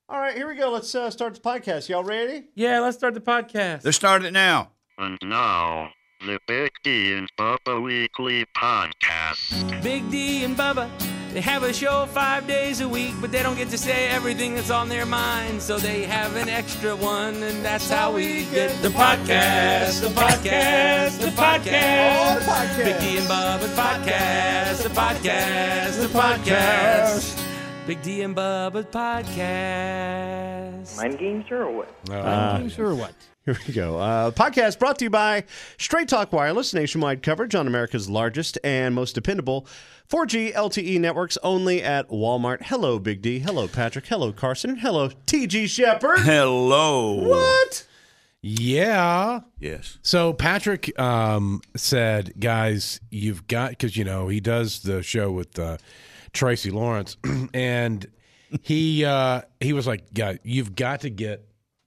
All right, here we go. Let's start the podcast. Y'all ready? Yeah, let's start the podcast. Let's start it now. And now, the Big D and Bubba Weekly Podcast. Big D and Bubba, they have a show 5 days a week, but they don't get to say everything that's on their mind, so they have an extra one, and that's how we get the podcast, the podcast, the podcast. Oh, the podcast. Big D and Bubba's podcast, the podcast, the podcast. Big D and Bubba's podcast. Mind games or what? Sure what? Here we go. Podcast brought to you by Straight Talk Wireless, nationwide coverage on America's largest and most dependable 4G LTE networks only at Walmart. Hello, Big D. Hello, Patrick. Hello, Carson. And hello, TG Shepherd. Hello. What? Yeah. Yes. So Patrick said, guys, you've got, because, you know, he does the show with Tracy Lawrence, and he was like, "Guys, we got to get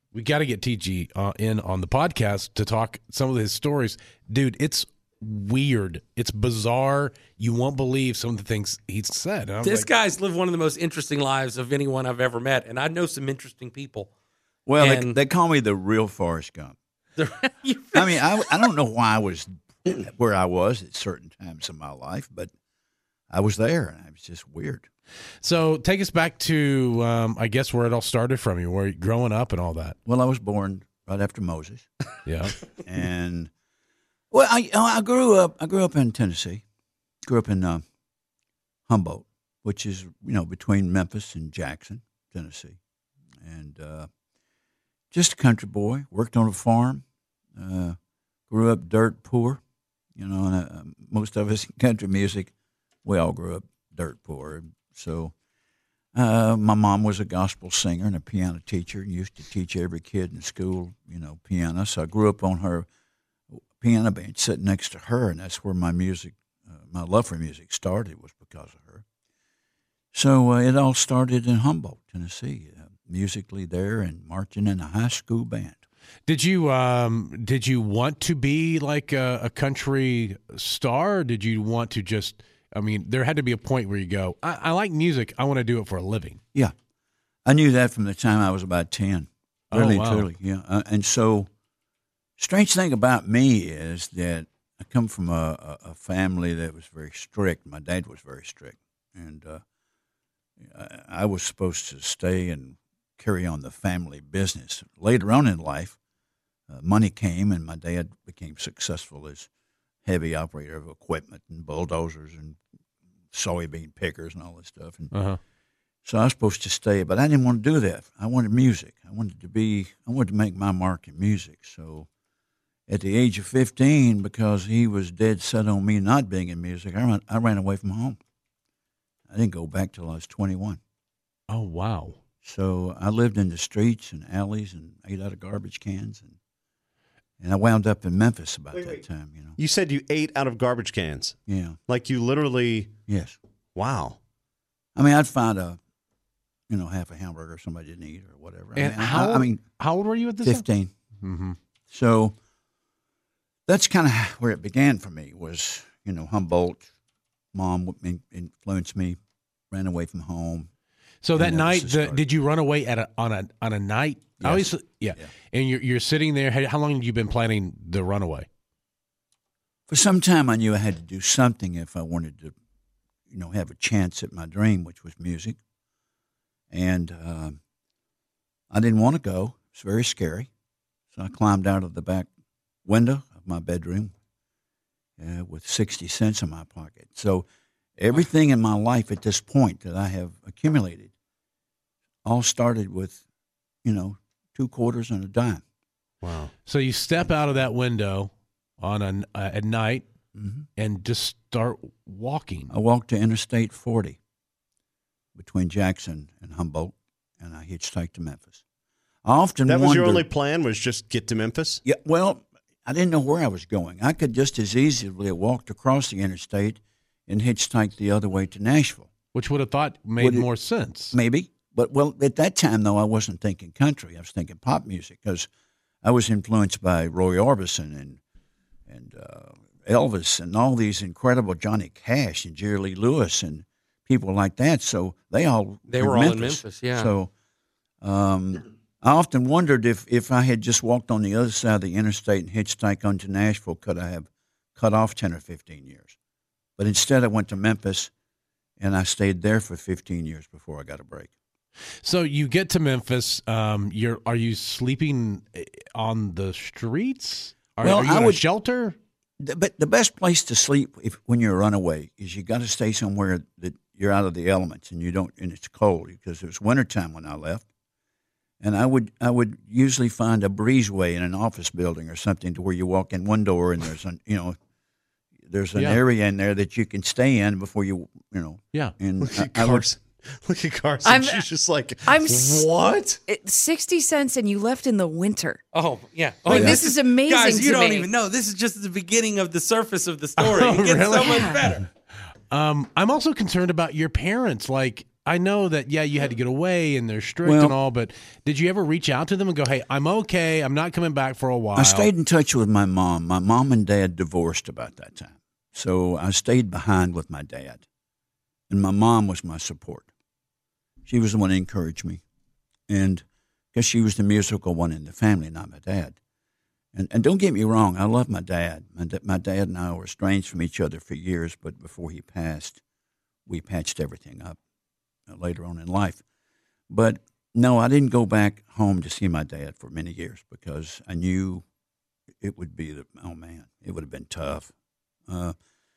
TG in on the podcast to talk some of his stories, dude. It's weird, it's bizarre. You won't believe some of the things he's said." This guy's lived one of the most interesting lives of anyone I've ever met, and I know some interesting people. Well, And- they call me the real Forrest Gump. I mean, I don't know why I was where I was at certain times in my life, but I was there, and it was just weird. So take us back to, I guess, where it all started from you, where growing up and all that. Well, I was born right after Moses, Yeah. and well, I grew up in Tennessee. Grew up in Humboldt, which is between Memphis and Jackson, Tennessee, and just a country boy. Worked on a farm. Grew up dirt poor, and most of us in country music, we all grew up dirt poor. So my mom was a gospel singer and a piano teacher and used to teach every kid in school, piano. So I grew up on her piano bench, sitting next to her, and that's where my love for music started, was because of her. So it all started in Humboldt, Tennessee, musically there and marching in a high school band. Did you want to be like a country star? Or did you want to just? I mean, there had to be a point where you go, I like music. I want to do it for a living. Yeah. I knew that from the time I was about 10. Really, wow. truly, yeah. And so, strange thing about me is that I come from a family that was very strict. My dad was very strict. And I was supposed to stay and carry on the family business. Later on in life, money came, and my dad became successful as heavy operator of equipment and bulldozers and soybean pickers and all this stuff. And so I was supposed to stay, but I didn't want to do that. I wanted music. I wanted to make my mark in music. So at the age of 15, because he was dead set on me not being in music, I ran away from home. I didn't go back till I was 21. Oh, wow. So I lived in the streets and alleys and ate out of garbage cans, and I wound up in Memphis about that time. You said you ate out of garbage cans. Yeah. Like you literally. Yes. Wow. I mean, I'd find half a hamburger somebody didn't eat or whatever. And how old were you at this time? 15. Mm-hmm. So that's kind of where it began for me. Was Humboldt. Mom influenced me. Ran away from home. So that night, started. did you run away on a night? Yes. Obviously, yeah. Yeah. And you're sitting there. How long had you been planning the runaway? For some time, I knew I had to do something if I wanted to, have a chance at my dream, which was music. And I didn't want to go. It was very scary. So I climbed out of the back window of my bedroom with 60 cents in my pocket. So everything in my life at this point that I have accumulated all started with, 2 quarters and a dime. Wow. So you step out of that window at night and just start walking. I walked to Interstate 40 between Jackson and Humboldt, and I hitchhiked to Memphis. I often That was your wondered- only plan, was just get to Memphis? Yeah, well, I didn't know where I was going. I could just as easily have walked across the interstate and hitchhiked the other way to Nashville. Which would have thought made more sense. Maybe. But, at that time, though, I wasn't thinking country. I was thinking pop music because I was influenced by Roy Orbison and Elvis and all these incredible Johnny Cash and Jerry Lee Lewis and people like that. So they were all in Memphis, yeah. So I often wondered if I had just walked on the other side of the interstate and hitchhiked onto Nashville, could I have cut off 10 or 15 years? But instead, I went to Memphis, and I stayed there for 15 years before I got a break. So you get to Memphis. Are you sleeping on the streets? Are you in a shelter? But the best place to sleep when you're a runaway is you got to stay somewhere that you're out of the elements and and it's cold, because it was wintertime when I left. And I would usually find a breezeway in an office building or something to where you walk in one door and there's an area in there that you can stay in before Yeah. And Look at Carson. She's just like, what? 60 cents and you left in the winter. Oh, yeah. This is amazing. Guys, you to don't me. even know. This is just the beginning of the surface of the story. It gets so much better. I'm also concerned about your parents. Like, I know that, you had to get away and they're strict and all, but did you ever reach out to them and go, hey, I'm okay, I'm not coming back for a while? I stayed in touch with my mom. My mom and dad divorced about that time. So I stayed behind with my dad. And my mom was my support. She was the one that encouraged me. And because she was the musical one in the family, not my dad. And don't get me wrong, I love my dad. My dad and I were estranged from each other for years, but before he passed, we patched everything up later on in life. But no, I didn't go back home to see my dad for many years because I knew it would be it would have been tough. I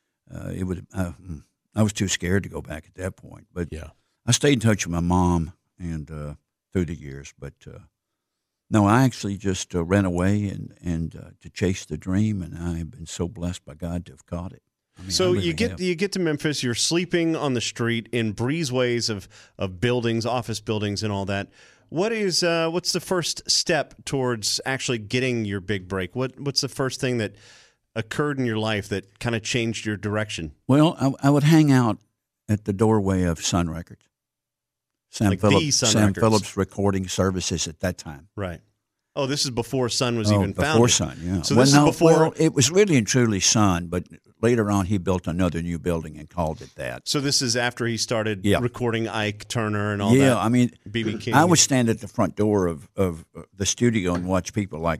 was too scared to go back at that point. But I stayed in touch with my mom and through the years. But no, I actually just ran away and to chase the dream, and I have been so blessed by God to have caught it. So you get to Memphis, you're sleeping on the street in breezeways of buildings, office buildings, and all that. What's the first step towards actually getting your big break? What's the first thing that occurred in your life that kind of changed your direction? Well, I would hang out at the doorway of Sun Records, Sam Phillips recording services at that time. Right. Oh, this is before Sun was even founded. Before Sun, yeah. So this is before. Well, it was really and truly Sun, but later on he built another new building and called it that. So this is after he started recording Ike Turner and all that. Yeah, I mean, B.B. King. I would stand at the front door of the studio and watch people like,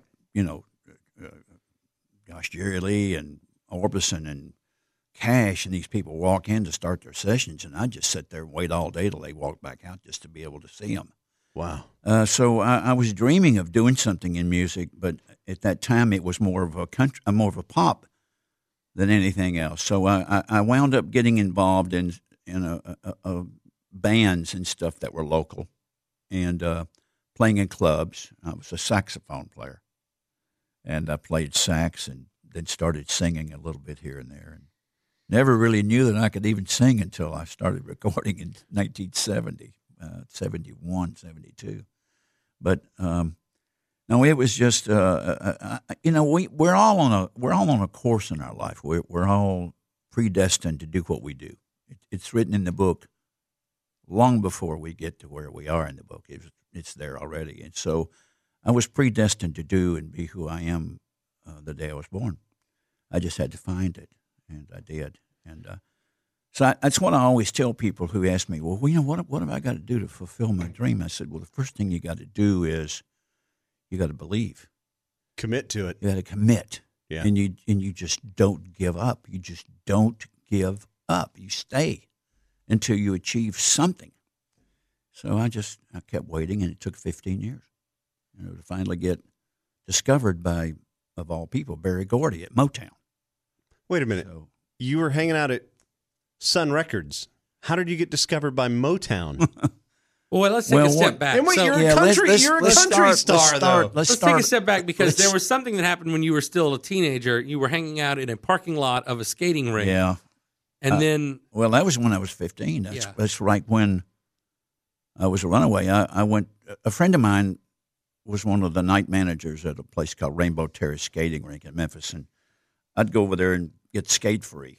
Jerry Lee and Orbison and Cash, and these people walk in to start their sessions, and I'd just sit there and wait all day till they walked back out just to be able to see them. Wow. So I was dreaming of doing something in music, but at that time it was more of a pop than anything else. So I wound up getting involved in bands and stuff that were local, and playing in clubs. I was a saxophone player, and I played sax, and then started singing a little bit here and there, and never really knew that I could even sing until I started recording in 1970. 71, 72. But no, it was just we're all on a course in our life. We're all predestined to do what we do. It's written in the book long before we get to where we are in the book. It's there already. And so I was predestined to do and be who I am the day I was born. I just had to find it, and I did. And so that's what I always tell people who ask me, well, what have I got to do to fulfill my dream? I said, well, the first thing you got to do is you got to believe. Commit to it. You got to commit. Yeah. And you just don't give up. You just don't give up. You stay until you achieve something. So I kept waiting, and it took 15 years to finally get discovered by, of all people, Berry Gordy at Motown. Wait a minute. So, you were hanging out at Sun Records. How did you get discovered by Motown? Well, let's take a step back. And wait, you're a country star, though. Let's take a step back because there was something that happened when you were still a teenager. You were hanging out in a parking lot of a skating rink. Yeah. And then... Well, that was when I was 15. That's right when I was a runaway. I went... A friend of mine was one of the night managers at a place called Rainbow Terrace Skating Rink in Memphis, and I'd go over there and get skate free.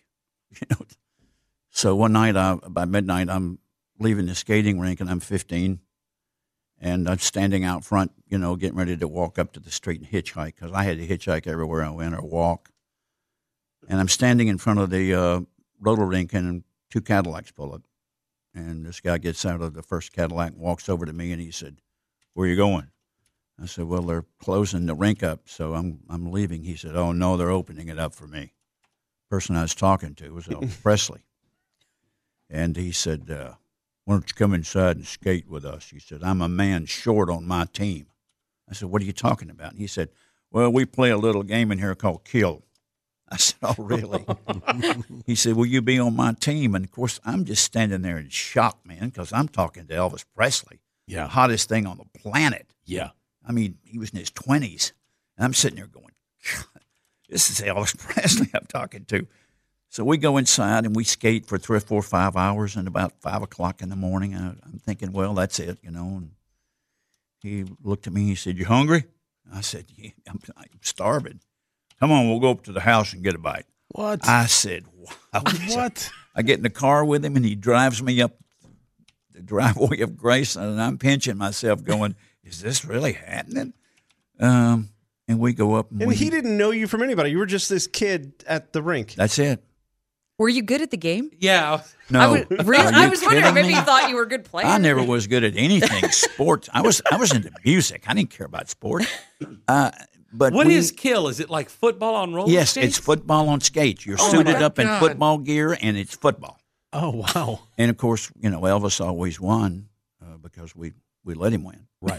So one night, by midnight, I'm leaving the skating rink, and I'm 15, and I'm standing out front, getting ready to walk up to the street and hitchhike, because I had to hitchhike everywhere I went or walk. And I'm standing in front of the roller rink, and 2 Cadillacs pull up. And this guy gets out of the first Cadillac and walks over to me, and he said, "Where are you going?" I said, "Well, they're closing the rink up, so I'm leaving." He said, "Oh no, they're opening it up for me." The person I was talking to was Elvis Presley, and he said, "Why don't you come inside and skate with us?" He said, "I'm a man short on my team." I said, "What are you talking about?" And he said, "Well, we play a little game in here called Kill." I said, "Oh, really?" He said, "Will you be on my team?" And, of course, I'm just standing there in shock, man, because I'm talking to Elvis Presley, the hottest thing on the planet. Yeah. I mean, he was in his 20s. And I'm sitting there going, God, this is Elvis Presley I'm talking to. So we go inside and we skate for 3 or 4 or 5 hours. And about 5 o'clock in the morning, I'm thinking, well, that's it, you know. And he looked at me and he said, "You hungry?" I said, "Yeah, I'm starving. Come on, we'll go up to the house and get a bite." What? I said, "Wow." What? I get in the car with him and he drives me up the driveway of Graceland, and I'm pinching myself going, is this really happening? And we go up. And he didn't know you from anybody. You were just this kid at the rink. That's it. Were you good at the game? Yeah. No. I was wondering. kidding Maybe me? you thought you were a good player. I never was good at anything sports. I was into music. I didn't care about sport. But What is Kill? Is it like football on roller Yes, skates? it's football on skates. You're Oh, suited my up in God. football gear, and it's football. Oh, wow. And, of course, you know, Elvis always won because we let him win. Right.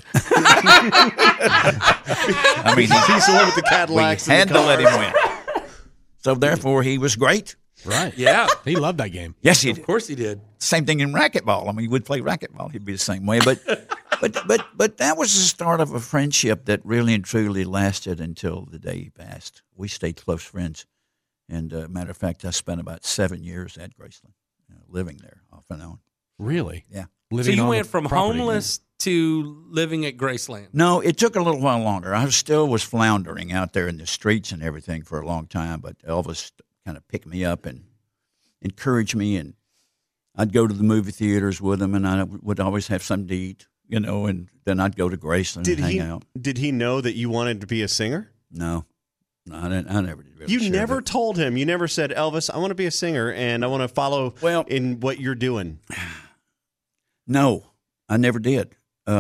I mean, He's the one with the we Cadillacs. had and the to let cars. him win. So, therefore, he was great. Right. Yeah. He loved that game. Yes, he Of did. course he did. Same thing in racquetball. I mean, we'd play racquetball. He'd be the same way. But that was the start of a friendship that really and truly lasted until the day he passed. We stayed close friends. And matter of fact, I spent about 7 years at Graceland, living there off and on. Really? Yeah. So Living you on went the from property. homeless to living at Graceland. No, it took a little while longer. I still was floundering out there in the streets and everything for a long time, but Elvis kind of picked me up and encouraged me, and I'd go to the movie theaters with him, and I would always have something to eat, you know, and then I'd go to Graceland and hang out. Did he know that you wanted to be a singer? No, I never did. Really You share never that. told him. You never said, "Elvis, I want to be a singer and I want to follow in what you're doing." No, I never did.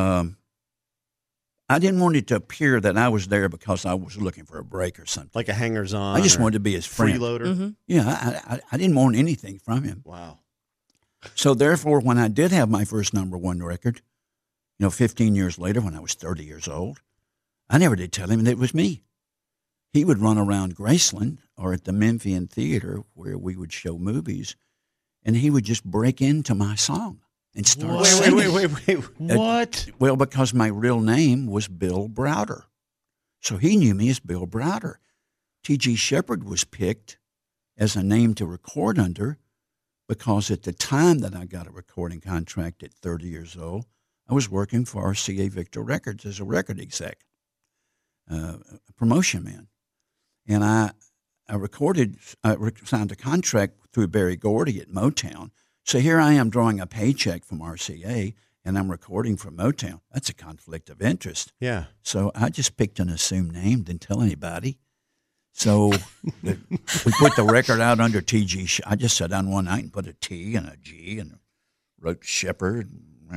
I didn't want it to appear that I was there because I was looking for a break or something. Like a hangers-on. I just or wanted to be his friend. freeloader. Mm-hmm. Yeah, I didn't want anything from him. Wow. So therefore, when I did have my first #1 record, 15 years later, when I was 30 years old, I never did tell him that it was me. He would run around Graceland or at the Memphian Theater where we would show movies, and he would just break into my song and start singing. Wait. What? Well, because my real name was Bill Browder. So he knew me as Bill Browder. T.G. Shepherd was picked as a name to record under because at the time that I got a recording contract at 30 years old, I was working for RCA Victor Records as a record exec, a promotion man. And I signed a contract through Barry Gordy at Motown. So here I am drawing a paycheck from RCA, and I'm recording for Motown. That's a conflict of interest. Yeah. So I just picked an assumed name, didn't tell anybody. So we put the record out under TG. I just sat down one night and put a T and a G and wrote Shepherd.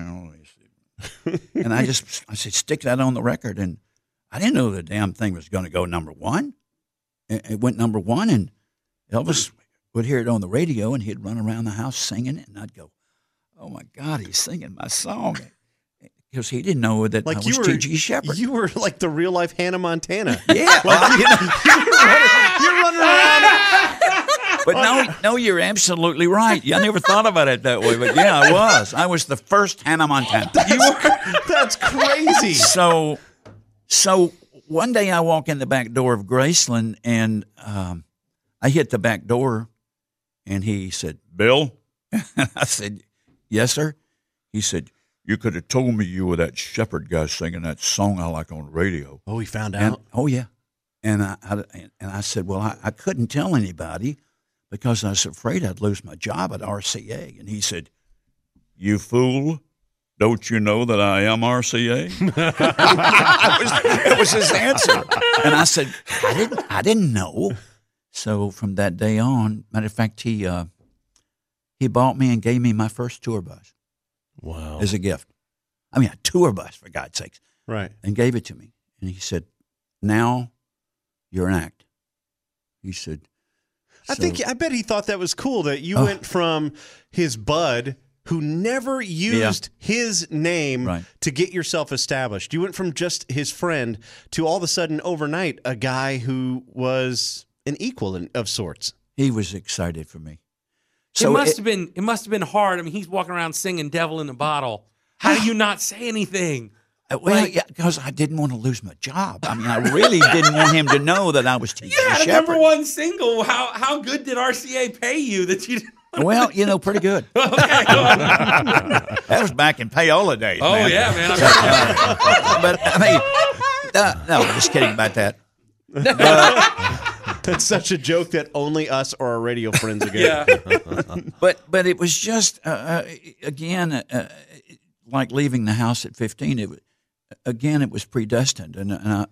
And I said, stick that on the record. And I didn't know the damn thing was going to go #1. It went #1, and Elvis would hear it on the radio, and he'd run around the house singing it, and I'd go, "Oh my God, he's singing my song," because he didn't know that I was T.G. Shepherd. You were like the real life Hannah Montana. Yeah, You're running around. but no, you're absolutely right. I never thought about it that way, but yeah, I was. I was the first Hannah Montana. That's crazy. So one day I walk in the back door of Graceland, and I hit the back door, and he said, "Bill?" I said, "Yes, sir." He said, "You could have told me you were that Shepherd guy singing that song I like on the radio." Oh, he found And, out. oh, yeah. And I said, well, I couldn't tell anybody because I was afraid I'd lose my job at RCA. And he said, "You fool. Don't you know that I am RCA?" That was his answer. And I said, I didn't know. So from that day on, matter of fact, he bought me and gave me my first tour bus. Wow. As a gift. I mean, a tour bus, for God's sakes. Right. and gave it to me. And he said, "Now you're an act." He said, I bet he thought that was cool that you went from his bud who never used his name to get yourself established. You went from just his friend to all of a sudden overnight a guy who was an equal of sorts. He was excited for me. So it must have been hard. I mean, he's walking around singing "Devil in a Bottle." How do you not say anything? Well, because I didn't want to lose my job. I mean, I really didn't want him to know that I was teaching You had a shepherd. #1 single. How good did RCA pay you that you didn't? Well, pretty good. Okay, go on. That was back in payola days. Oh, man. yeah, man. But I mean, no, just kidding about that. That's such a joke that only us or our radio friends are getting. Yeah. But it was just again like leaving the house at 15. It was predestined, and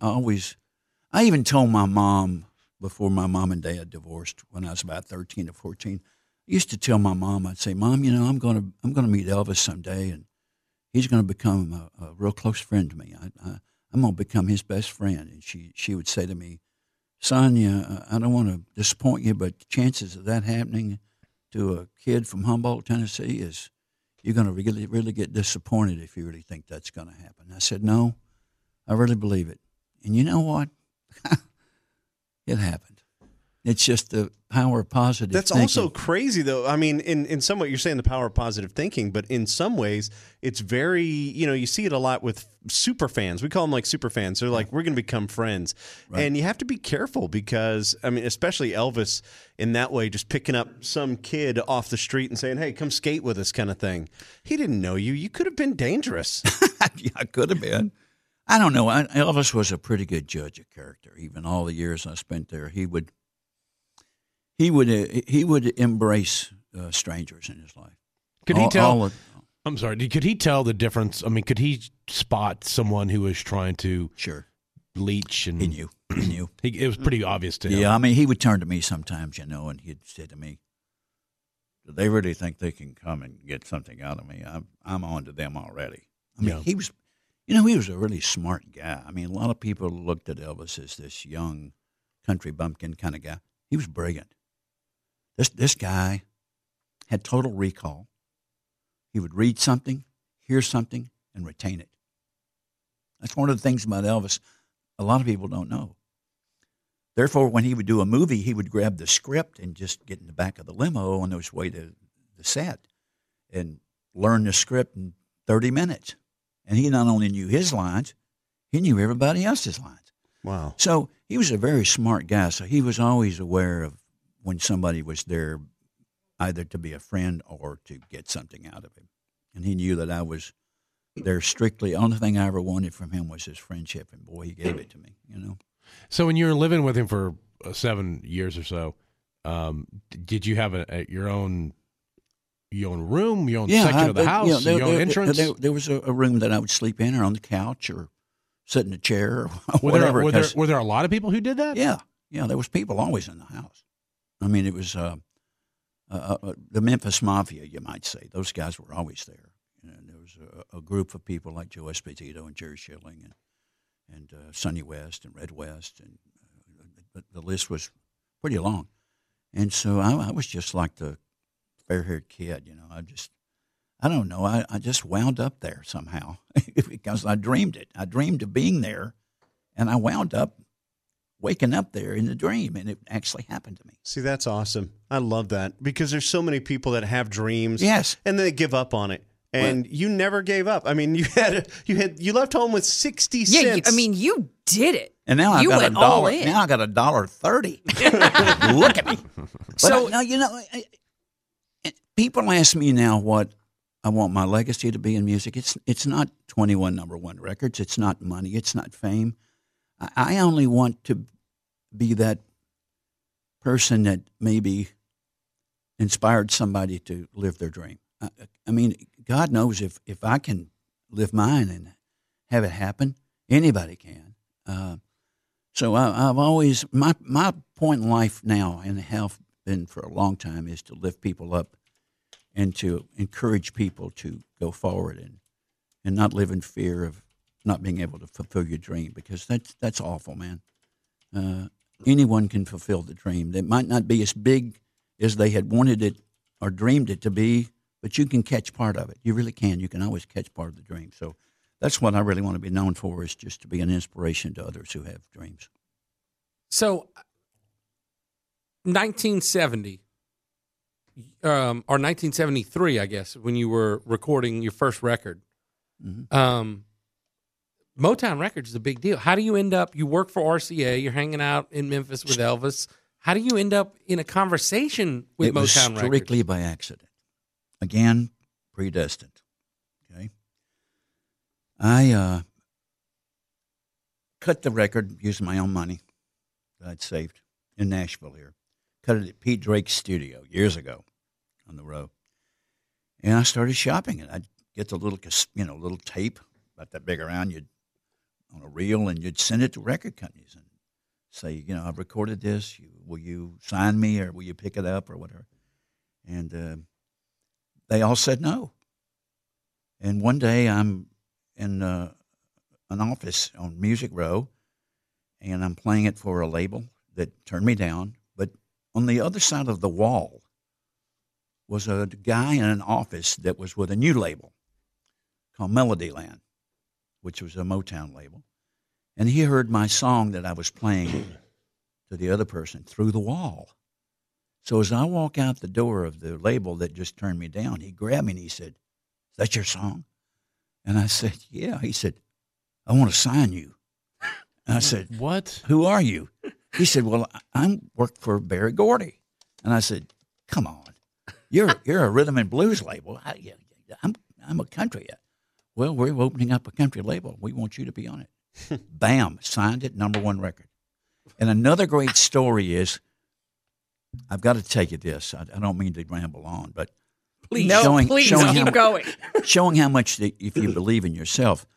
I even told my mom before my mom and dad divorced when I was about 13 or 14. I used to tell my mom, I'd say, "Mom, I'm going to meet Elvis someday, and he's going to become a real close friend to me. I'm going to become his best friend." And she would say to me, "Son, I don't want to disappoint you, but the chances of that happening to a kid from Humboldt, Tennessee, is you're going to really, really get disappointed if you really think that's going to happen." I said, "No, I really believe it." And you know what? It happened. It's just the power of positive That's thinking. also crazy, though. I mean, in some way, you're saying the power of positive thinking, but in some ways, it's very, you see it a lot with super fans. We call them like super fans. They're like, we're going to become friends. Right. And you have to be careful because, I mean, especially Elvis in that way, just picking up some kid off the street and saying, "Hey, come skate with us," kind of thing. He didn't know you. You could have been dangerous. Yeah, I could have been. I don't know. Elvis was a pretty good judge of character. Even all the years I spent there, he would embrace strangers in his life. Could he tell? I'm sorry. Could he tell the difference? I mean, could he spot someone who was trying to leech? And he knew. He knew. It was pretty obvious to him. Yeah, I mean, he would turn to me sometimes, and he'd say to me, "Do they really think they can come and get something out of me? I'm on to them already." I mean, he was, he was a really smart guy. I mean, a lot of people looked at Elvis as this young country bumpkin kind of guy. He was brilliant. This guy had total recall. He would read something, hear something, and retain it. That's one of the things about Elvis a lot of people don't know. Therefore, when he would do a movie, he would grab the script and just get in the back of the limo on his way to the set and learn the script in 30 minutes. And he not only knew his lines, he knew everybody else's lines. Wow. So he was a very smart guy. So he was always aware of when somebody was there either to be a friend or to get something out of him. And he knew that I was there strictly. The only thing I ever wanted from him was his friendship. And, boy, he gave it to me, So when you were living with him for 7 years or so, did you have your own room, your own section of the house, your own entrance? There was a room that I would sleep in or on the couch or sit in a chair or whatever. Were there a lot of people who did that? Yeah. Yeah, there was people always in the house. I mean, it was the Memphis Mafia, you might say. Those guys were always there. And there was a group of people like Joe Esposito and Jerry Schilling and Sonny West and Red West, and the list was pretty long. And so I was just like the fair-haired kid, I don't know. I just wound up there somehow because I dreamed it. I dreamed of being there, and I wound up waking up there in the dream, and it actually happened to me. See, that's awesome. I love that because there's so many people that have dreams, yes, and they give up on it. And you never gave up. I mean, you left home with 60 cents. I mean, you did it. And now you went all in. Now I got $1.30. Look at me. But now people ask me now what I want my legacy to be in music. It's not 21 #1 records. It's not money. It's not fame. I only want to be that person that maybe inspired somebody to live their dream. I mean, God knows if I can live mine and have it happen, anybody can. So I've always, my point in life now, and have been for a long time, is to lift people up and to encourage people to go forward and not live in fear of not being able to fulfill your dream, because that's awful, man. Anyone can fulfill the dream. It might not be as big as they had wanted it or dreamed it to be, but you can catch part of it. You really can. You can always catch part of the dream. So that's what I really want to be known for, is just to be an inspiration to others who have dreams. So, 1970, or 1973, I guess, when you were recording your first record, Motown Records is a big deal. How do you end up, you work for RCA, you're hanging out in Memphis with Elvis. How do you end up in a conversation with Motown Records? Strictly by accident. Again, predestined. Okay. I cut the record using my own money that I'd saved in Nashville here. Cut it at Pete Drake's studio years ago on the road. And I started shopping it. I'd get the little tape about that big around, you'd on a reel, and you'd send it to record companies and say, I've recorded this. Will you sign me, or will you pick it up, or whatever? And they all said no. And one day I'm in an office on Music Row, and I'm playing it for a label that turned me down. But on the other side of the wall was a guy in an office that was with a new label called Melodyland, which was a Motown label. And he heard my song that I was playing to the other person through the wall. So as I walk out the door of the label that just turned me down, he grabbed me and he said, "Is that your song?" And I said, "Yeah." He said, "I want to sign you." And I said, "What? Who are you?" He said, "Well, I work for Berry Gordy." And I said, "Come on, you're a rhythm and blues label. I'm a country." "Well, we're opening up a country label. We want you to be on it." Bam, signed it, #1 record. And another great story is, I've got to tell you this. I don't mean to ramble on, but Please showing keep going. Showing how much if you believe in yourself.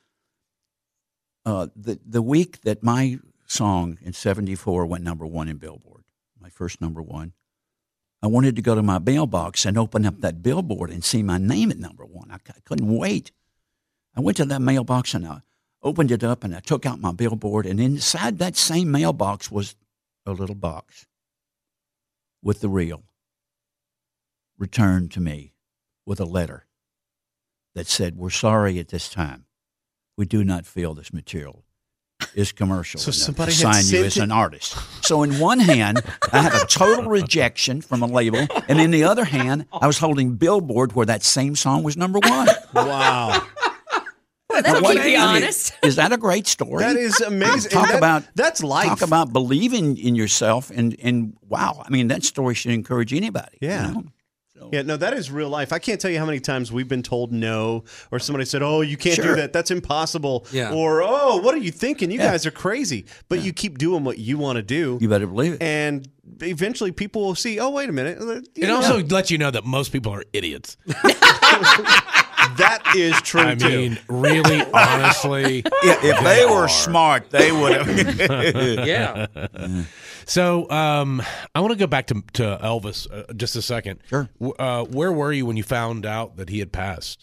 The week that my song in '74 went #1 in Billboard, my first #1, I wanted to go to my mailbox and open up that billboard and see my name at #1. I couldn't wait. I went to that mailbox and I opened it up and I took out my billboard, and inside that same mailbox was a little box with the reel returned to me with a letter that said, "We're sorry at this time. We do not feel this material is commercial So enough somebody to had sign you sent as it- an artist." So in one hand, I had a total rejection from a label, and in the other hand, I was holding Billboard where that same song was #1. Wow. That'll keep you honest. Is that a great story? That is amazing. Talk And that's life. Talk about believing in yourself, and wow, I mean, that story should encourage anybody. Yeah. So, Yeah, no, that is real life. I can't tell you how many times we've been told no, or somebody said, "Oh, you can't do Sure. that. That's impossible." Yeah. Or, "Oh, what are you thinking? You Yeah. guys are crazy." But you keep doing what you want to do. you better believe it. And eventually people will see, "Oh, wait a minute." It also lets you know that most people are idiots. That is true, I too. mean, really, honestly. If they were smart, they would have. Yeah. So I want to go back to Elvis just a second. Sure. Where were you when you found out that he had passed?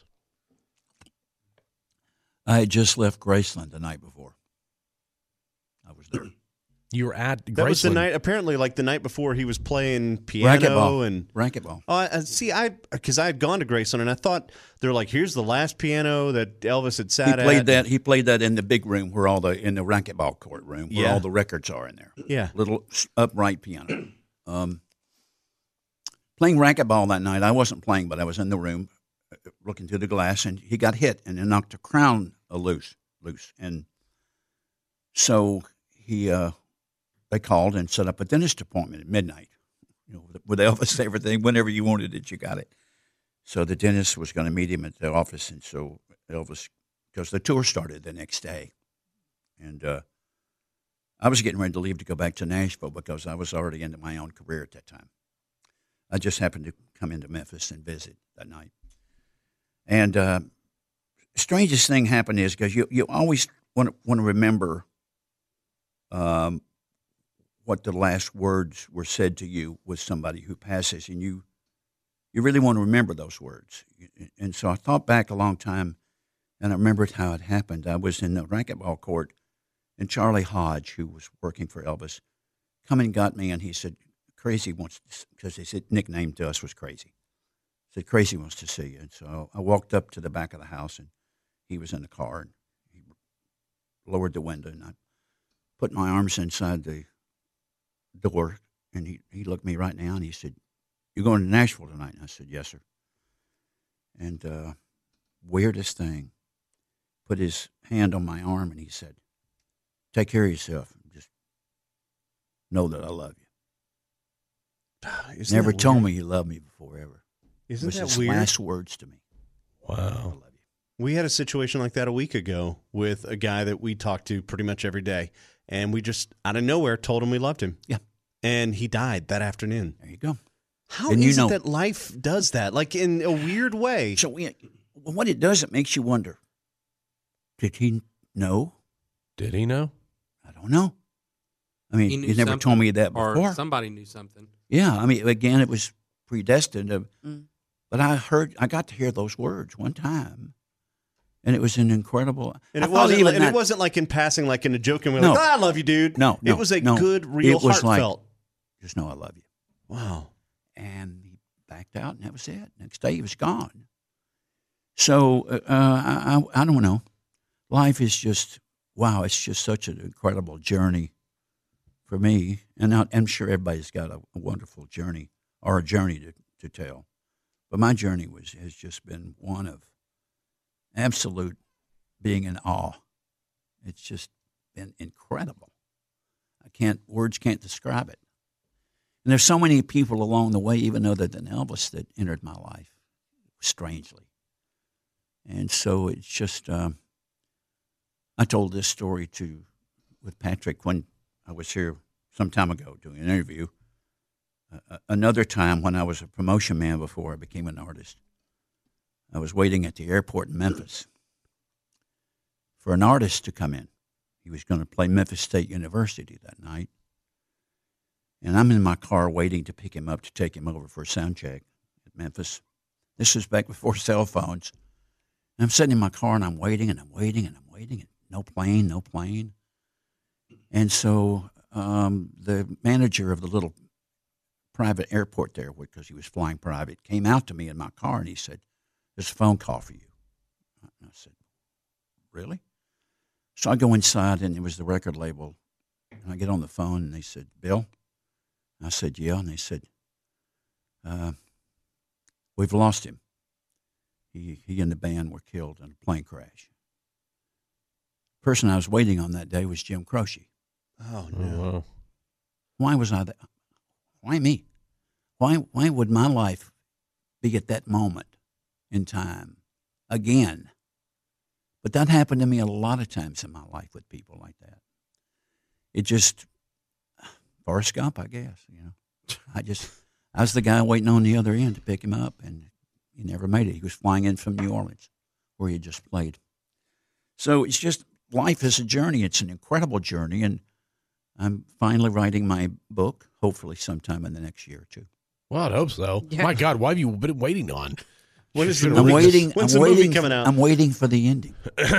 I had just left Graceland the night before. I was there. You were at Graceland. That was the night, apparently, like the night before he was playing piano Racquetball. and. Racquetball. Because I had gone to Graceland and I thought they're like, here's the last piano that Elvis had He sat played at. that. He played that in the big room where in the racquetball court room where Yeah. all the records are in there. Yeah. Little upright piano. Playing racquetball that night. I wasn't playing, but I was in the room looking through the glass, and he got hit and it knocked a crown loose. And so they called and set up a dentist appointment at midnight. With Elvis, everything, whenever you wanted it, you got it. So the dentist was going to meet him at the office, and so Elvis, because the tour started the next day, and I was getting ready to leave to go back to Nashville because I was already into my own career at that time. I just happened to come into Memphis and visit that night. And strangest thing happened is because you always want to remember what the last words were said to you with somebody who passes, and you really want to remember those words. And so I thought back a long time And I remembered how it happened. I was in the racquetball court, and Charlie Hodge, who was working for Elvis, come and got me, and he said, Crazy wants to, because his nickname to us was Crazy. He said, Crazy wants to see you. And so I walked up to the back of the house, and he was in the car, and he lowered the window, and I put my arms inside the door, and he looked me right now, and he said, "You going to Nashville tonight?" And I said, "Yes, sir." And weirdest thing, put his hand on my arm, and he said, "Take care of yourself. Just know that I love you." Never told me he loved me before, ever. Isn't it was that his weird? last words to me. I Wow. love you. We had a situation like that a week ago with a guy that we talked to pretty much every day, and we just out of nowhere told him we loved him. Yeah. And he died that afternoon. There you go. How And is you it know- that life does that? Like in a weird way. So what it does, it makes you wonder, did he know? Did he know? I don't know. I mean, He knew you never something, told me that or before. somebody knew something. Yeah, I mean, again, it was predestined. But I got to hear those words one time, and it was an incredible. And I it thought wasn't. even And that- it wasn't like in passing, like in a joking way. No. Like, I love you, dude. No, it was a no. good, real, It was like- heartfelt. Just know I love you. Wow. And he backed out, and that was it. Next day, he was gone. So I don't know. Life is just wow. It's just such an incredible journey for me, and I'm sure everybody's got a wonderful journey or a journey to tell. But my journey has just been one of absolute being in awe. It's just been incredible. Words can't describe it. And there's so many people along the way, even other than Elvis, that entered my life strangely. And so it's just, I told this story with Patrick when I was here some time ago doing an interview. Another time when I was a promotion man before I became an artist, I was waiting at the airport in Memphis for an artist to come in. He was going to play Memphis State University that night. And I'm in my car waiting to pick him up to take him over for a sound check at Memphis. This was back before cell phones. And I'm sitting in my car and I'm waiting and I'm waiting and I'm waiting and no plane. And so the manager of the little private airport there, because he was flying private, came out to me in my car and he said, "There's a phone call for you." And I said, "Really?" So I go inside and it was the record label. And I get on the phone and they said, "Bill?" I said, "Yeah." And they said, "We've lost him. He and the band were killed in a plane crash." The person I was waiting on that day was Jim Croce. Oh, Oh, no. wow. Why was I there? Why me? Why would my life be at that moment in time again? But that happened to me a lot of times in my life with people like that. It just, Forrest Gump, I guess, you know. I was the guy waiting on the other end to pick him up, and he never made it. He was flying in from New Orleans, where he had just played. So it's just, life is a journey. It's an incredible journey, and I'm finally writing my book, hopefully sometime in the next year or two. Well, I'd hope so. Yeah. My God, why have you been waiting on? When is the I'm movie? waiting. When's I'm the waiting movie coming out? I'm waiting for the ending.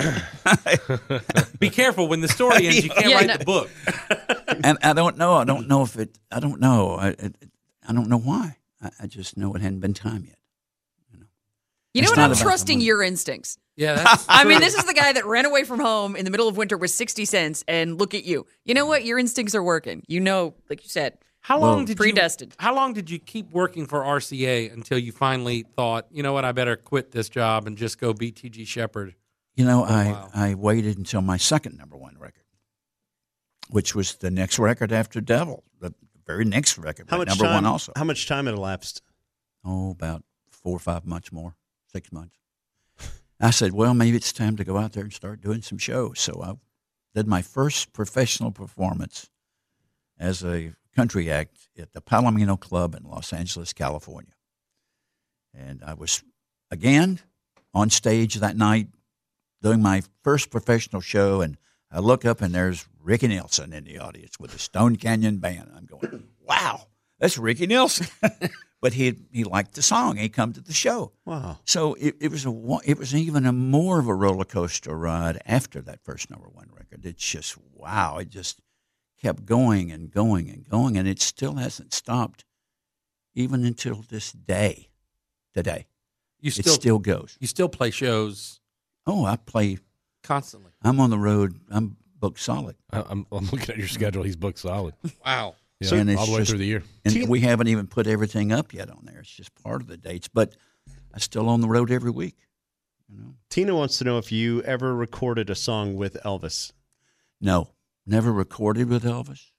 Be careful when the story ends. You can't Yeah, write no. the book. And I don't know. I don't know if it. I don't know. I don't know why. I just know it hadn't been time yet. You know It's what? not I'm about the trusting money. your instincts. Yeah, that's I mean, true. this is the guy that ran away from home in the middle of winter with 60 cents, and look at you. You know what? Your instincts are working. You know, like you said, How long did predestined. How long did you keep working for RCA until you finally thought, you know what, I better quit this job and just go be T.G. Shepherd? You know, wow. I waited until my second #1 record, which was the next record after Devil, the very next record, How much number time? one also. How much time had elapsed? Oh, about 4 or 5 months more, 6 months. I said, well, maybe it's time to go out there and start doing some shows. So I did my first professional performance as a country act at the Palomino Club in Los Angeles, California. And I was, again, on stage that night doing my first professional show, and I look up and there's Ricky Nelson in the audience with the Stone Canyon Band. I'm going, wow, that's Ricky Nelson. But he liked the song. He come to the show. Wow. So it was even a more of a roller coaster ride after that first #1 record. It's just wow. It just kept going and going and going, and it still hasn't stopped even until this day. Today, it still goes. You still play shows Oh, I play. constantly. I'm on the road. I'm booked solid. I'm looking at your schedule. He's booked solid. Wow. Yeah, So- and it's all the way just- through the year. And we haven't even put everything up yet on there. It's just part of the dates. But I'm still on the road every week. You know? Tina wants to know if you ever recorded a song with Elvis. No, never recorded with Elvis.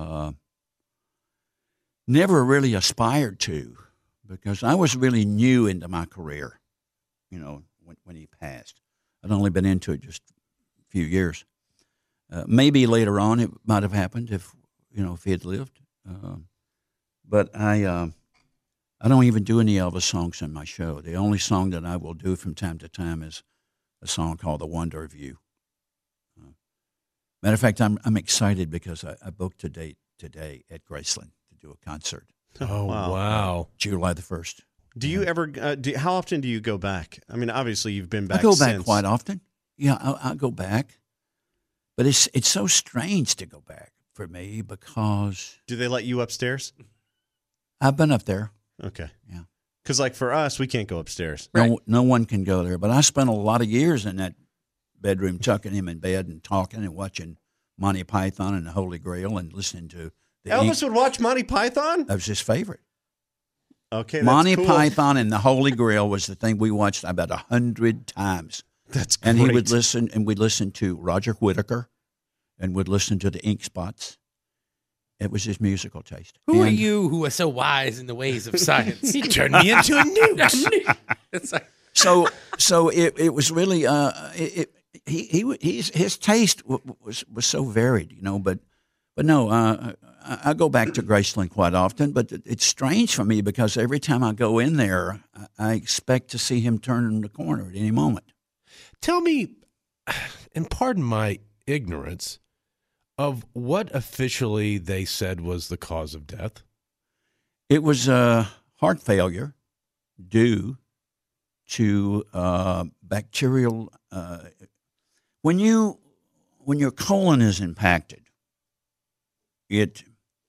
Never really aspired to, because I was really new into my career, you know, when he passed. I'd only been into it just a few years. Maybe later on it might have happened if he had lived. But I don't even do any Elvis songs in my show. The only song that I will do from time to time is a song called "The Wonder of You." Matter of fact, I'm excited because I booked a date today at Graceland to do a concert, Oh, Wow. wow. July the 1st. Do you ever? How often do you go back? I mean, obviously you've been back. I go back since. quite often. Yeah, I go back, but it's so strange to go back for me because Do they let you upstairs? I've been up there. Okay. Yeah. Because like for us, we can't go upstairs. No one can go there. But I spent a lot of years in that bedroom, tucking him in bed and talking and watching Monty Python and the Holy Grail and listening to the Elvis would watch Monty Python. That was his favorite. Okay, that's Monty cool. Python and the Holy Grail was the thing we watched about 100 times. That's great. And he would listen, and we'd listen to Roger Whittaker, and would listen to the Ink Spots. It was his musical taste. Who are And you who are so wise in the ways of science? He turned me into a newt. It's like, So it was really his taste was so varied, you know. But no, I go back to Graceland quite often. But it's strange for me because every time I go in there, I expect to see him turn the corner at any moment. Tell me, and pardon my ignorance, of what officially they said was the cause of death. It was heart failure due to bacterial. When your colon is impacted, the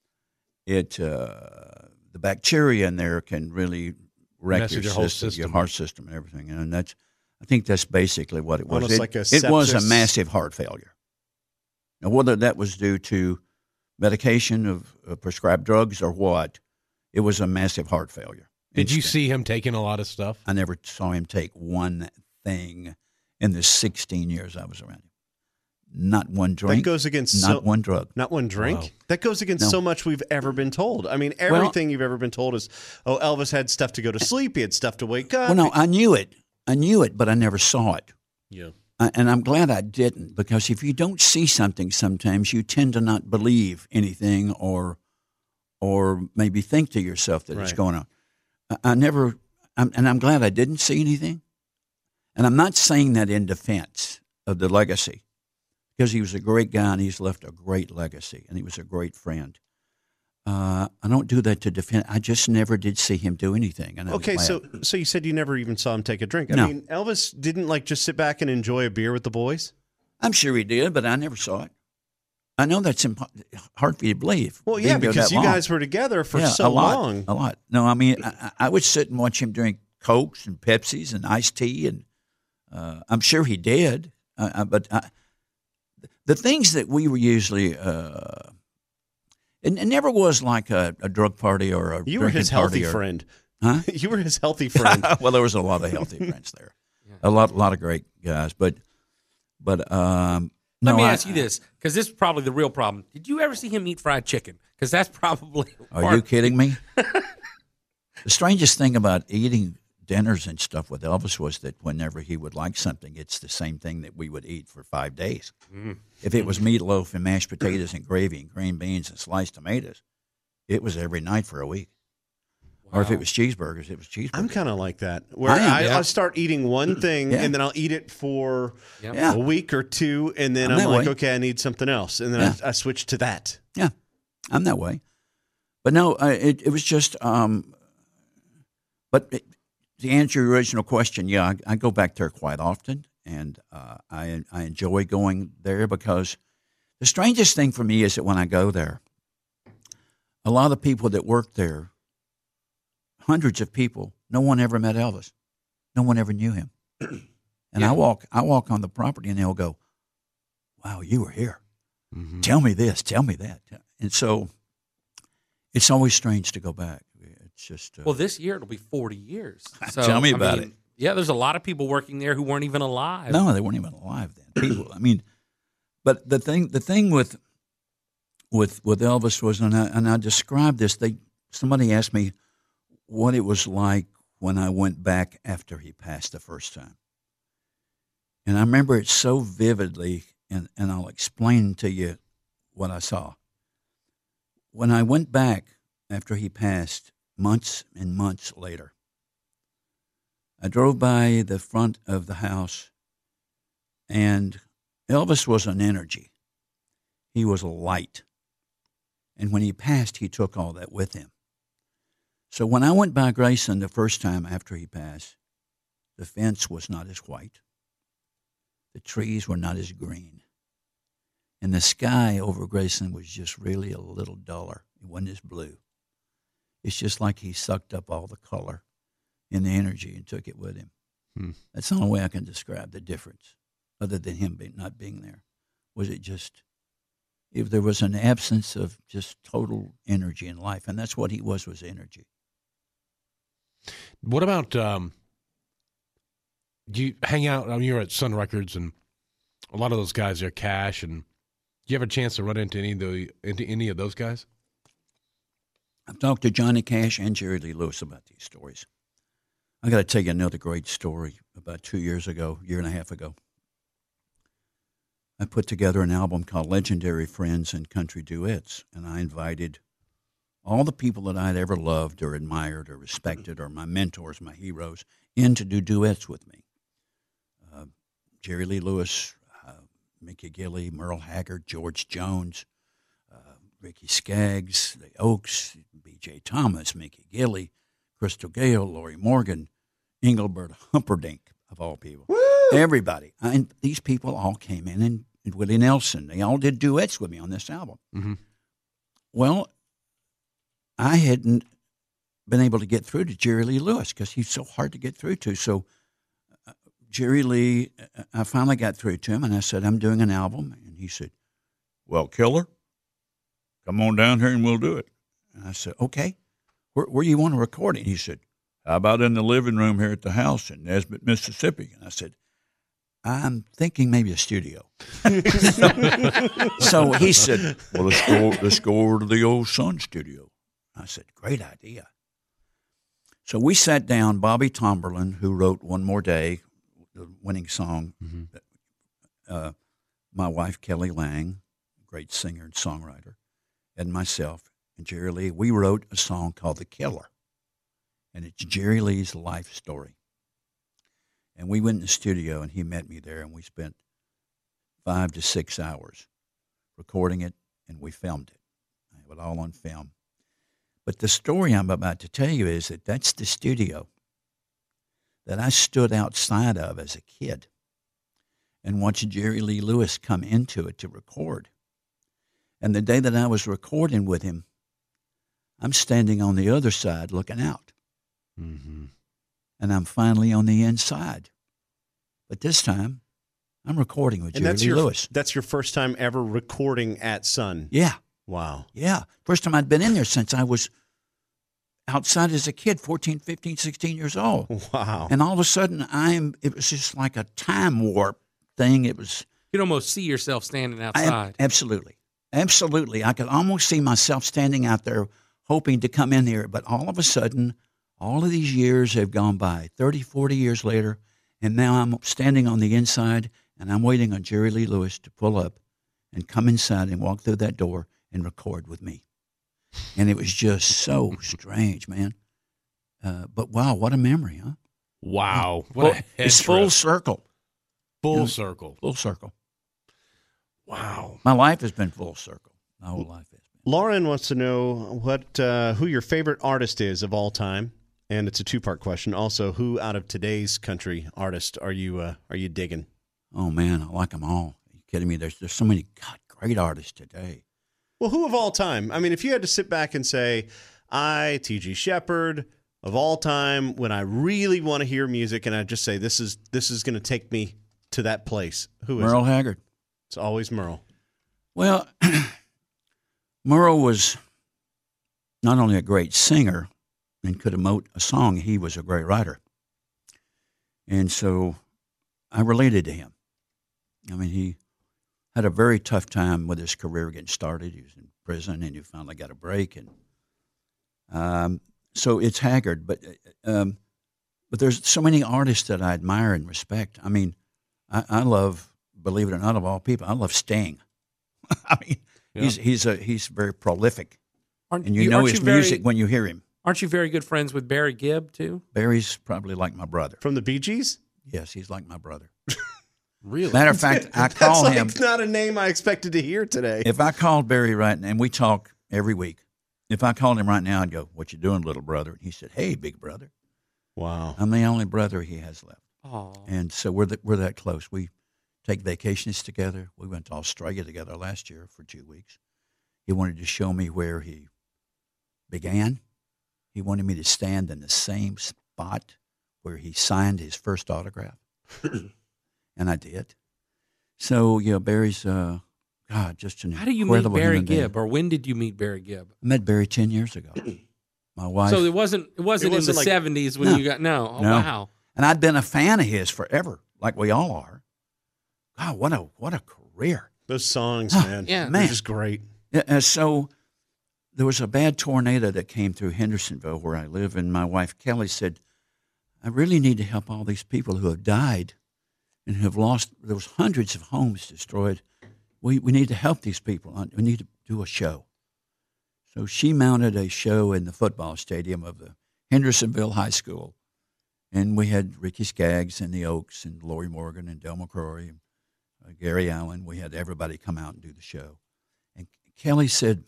bacteria in there can really wreck Mess your with your whole system, your system. heart system, and everything. And I think that's basically what it was. Almost like a it was a sepsis. massive heart failure. Now, whether that was due to medication of prescribed drugs or what, it was a massive heart failure. Did you Instant. see him taking a lot of stuff? I never saw him take one thing in the 16 years I was around him. Not one drink. That goes against not one drug. Not one drink. Wow. That goes against No. so much we've ever been told. I mean, everything you've ever been told is, oh, Elvis had stuff to go to sleep. He had stuff to wake up. Well, no, I knew it, but I never saw it. Yeah. And I'm glad I didn't, because if you don't see something sometimes, you tend to not believe anything or maybe think to yourself that it's Right. going on. I'm glad I didn't see anything. And I'm not saying that in defense of the legacy, because he was a great guy and he's left a great legacy and he was a great friend. I don't do that to defend. I just never did see him do anything. And I was Okay, glad. so you said you never even saw him take a drink. I No. mean, Elvis didn't like just sit back and enjoy a beer with the boys. I'm sure he did, but I never saw it. I know that's hard for you to believe. Well, It yeah, didn't go because that you long. guys were together for Yeah, so a lot, long. A lot. No, I mean, I would sit and watch him drink Cokes and Pepsis and iced tea, and I'm sure he did. But the things that we were usually, it never was like a drug party or a You were drinking his healthy party or- friend. Huh? You were his healthy friend. Well, there was a lot of healthy friends there. A lot of great guys, but let me ask you this, because this is probably the real problem. Did you ever see him eat fried chicken? Because that's probably. Are you kidding me? The strangest thing about eating dinners and stuff with Elvis was that whenever he would like something, it's the same thing that we would eat for 5 days. If it was meatloaf and mashed potatoes and gravy and green beans and sliced tomatoes, it was every night for a week. Or if it was cheeseburgers, it was cheeseburgers. I'm kind of like that, where I am, I'll start eating one thing Yeah. and then I'll eat it for Yeah. a week or two, and then I'm I'm that like, way. okay, I need something else, and then Yeah. I switch to that. Yeah, I'm that way. But no, it was just. But to answer your original question, yeah, I go back there quite often, and I enjoy going there because the strangest thing for me is that when I go there, a lot of people that work there, hundreds of people, no one ever met Elvis, no one ever knew him, and I walk on the property, and they'll go, "Wow, you were here. Mm-hmm. Tell me this, tell me that," and so it's always strange to go back. It's just Well, this year it'll be 40 years. So, Tell me about it. Yeah, there's a lot of people working there who weren't even alive. No, they weren't even alive then. People, I mean, but the thing with Elvis was, and I described this. Somebody asked me what it was like when I went back after he passed the first time, and I remember it so vividly. And I'll explain to you what I saw. When I went back after he passed, months and months later, I drove by the front of the house, and Elvis was an energy. He was a light. And when he passed, he took all that with him. So when I went by Graceland the first time after he passed, the fence was not as white. The trees were not as green. And the sky over Graceland was just really a little duller. It wasn't as blue. It's just like he sucked up all the color and the energy and took it with him. That's the only way I can describe the difference, other than him not being there. Was it just, if there was an absence of just total energy in life, and that's what he was energy. What about, do you hang out, I mean, you're at Sun Records, and a lot of those guys are Cash, and do you have a chance to run into any of those guys? I've talked to Johnny Cash and Jerry Lee Lewis about these stories. I got to tell you another great story. About 2 years ago, year and a half ago, I put together an album called Legendary Friends and Country Duets, and I invited all the people that I'd ever loved or admired or respected, or my mentors, my heroes, in to do duets with me. Jerry Lee Lewis, Mickey Gilley, Merle Haggard, George Jones, Ricky Skaggs, the Oaks, B.J. Thomas, Mickey Gilley, Crystal Gale, Lori Morgan, Engelbert Humperdinck, of all people. Woo! Everybody. And these people all came in, and Willie Nelson. They all did duets with me on this album. Mm-hmm. Well, I hadn't been able to get through to Jerry Lee Lewis because he's so hard to get through to. So Jerry Lee, I finally got through to him, and I said, "I'm doing an album." And he said, "Well, Killer, come on down here and we'll do it." And I said, "Okay. Where do you want to record it?" And he said, "How about in the living room here at the house in Nesbitt, Mississippi?" And I said, "I'm thinking maybe a studio." So he said, "Well, let's go over to the old Sun studio." I said, "Great idea." So we sat down. Bobby Tomberlin, who wrote "One More Day," the winning song, my wife Kelly Lang, great singer and songwriter, and myself and Jerry Lee, we wrote a song called "The Killer," and it's Jerry Lee's life story. And we went in the studio, and he met me there, and we spent 5 to 6 hours recording it, and we filmed it. I have it all on film. But the story I'm about to tell you is that that's the studio that I stood outside of as a kid and watched Jerry Lee Lewis come into it to record. And the day that I was recording with him, I'm standing on the other side looking out. Mm-hmm. And I'm finally on the inside. But this time, I'm recording with Jerry Lee Lewis. That's your first time ever recording at Sun? Yeah. Wow. Yeah. First time I'd been in there since I was outside as a kid, 14, 15, 16 years old. Wow. And all of a sudden, it was just like a time warp thing. It was. You'd almost see yourself standing outside. Absolutely. Absolutely. I could almost see myself standing out there hoping to come in here. But all of a sudden, all of these years have gone by, 30, 40 years later, and now I'm standing on the inside, and I'm waiting on Jerry Lee Lewis to pull up and come inside and walk through that door and record with me. And it was just so strange, man. But wow, what a memory, huh? Wow. It's full circle. Full circle. Full circle. Wow. My life has been full circle. My whole life has been. Lauren wants to know who your favorite artist is of all time, and it's a two-part question. Also, who out of today's country artist are you digging? Oh man, I like them all. Are you kidding me? There's so many great artists today. Well, who of all time? I mean, if you had to sit back and say, T.G. Shepherd, of all time, when I really want to hear music, and I just say this is going to take me to that place. Who is Merle it? Haggard. It's always Merle. Well, Merle was not only a great singer and could emote a song, he was a great writer. And so I related to him. I mean, he had a very tough time with his career getting started. He was in prison, and he finally got a break. And so it's Haggard, but there's so many artists that I admire and respect. I mean, I love, believe it or not, of all people, I love Sting. I mean, Yeah. he's very prolific, Aren't and you know aren't his very- music when you hear him. Aren't you very good friends with Barry Gibb too? Barry's probably like my brother. From the Bee Gees? Yes, he's like my brother. Really? Matter of fact, I That's call like him. not a name I expected to hear today. If I called Barry right now, and we talk every week, if I called him right now, I'd go, "What you doing, little brother?" And he said, "Hey, big brother." Wow. I'm the only brother he has left, Oh, and so we're that close. We take vacations together. We went to Australia together last year for 2 weeks. He wanted to show me where he began. He wanted me to stand in the same spot where he signed his first autograph, and I did. So Barry's just an how do you meet incredible Barry human being. Gibb, or when did you meet Barry Gibb? I met Barry 10 years ago. My wife. So it wasn't in wasn't the like- 70s when No. you got no. Oh, No. wow. And I'd been a fan of his forever, like we all are. God, what a career. Those songs, Oh, man. yeah. They're Man. just great. Yeah, and so there was a bad tornado that came through Hendersonville where I live, and my wife Kelly said, "I really need to help all these people who have died and have lost. There was hundreds of homes destroyed. We need to help these people. We need to do a show." So she mounted a show in the football stadium of the Hendersonville High School, and we had Ricky Skaggs and the Oaks and Lori Morgan and Del McCrory and Gary Allen. We had everybody come out and do the show. And Kelly said,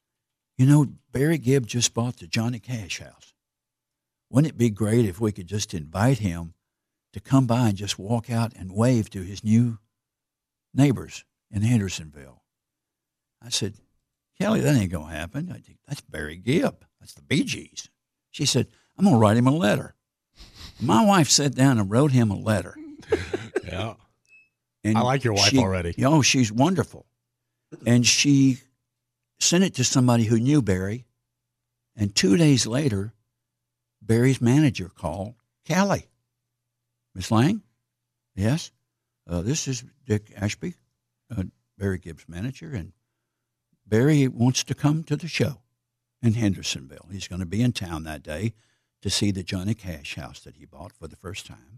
Barry Gibb just bought the Johnny Cash house. Wouldn't it be great if we could just invite him to come by and just walk out and wave to his new neighbors in Hendersonville? I said, "Kelly, that ain't going to happen. I think that's Barry Gibb. That's the Bee Gees." She said, "I'm going to write him a letter." My wife sat down and wrote him a letter. Yeah. And I like your wife already. Oh, she's wonderful. And she sent it to somebody who knew Barry. And 2 days later, Barry's manager called Kelly. "Miss Lang?" "Yes." "This is Dick Ashby, Barry Gibb's manager, and Barry wants to come to the show in Hendersonville. He's going to be in town that day to see the Johnny Cash house that he bought for the first time.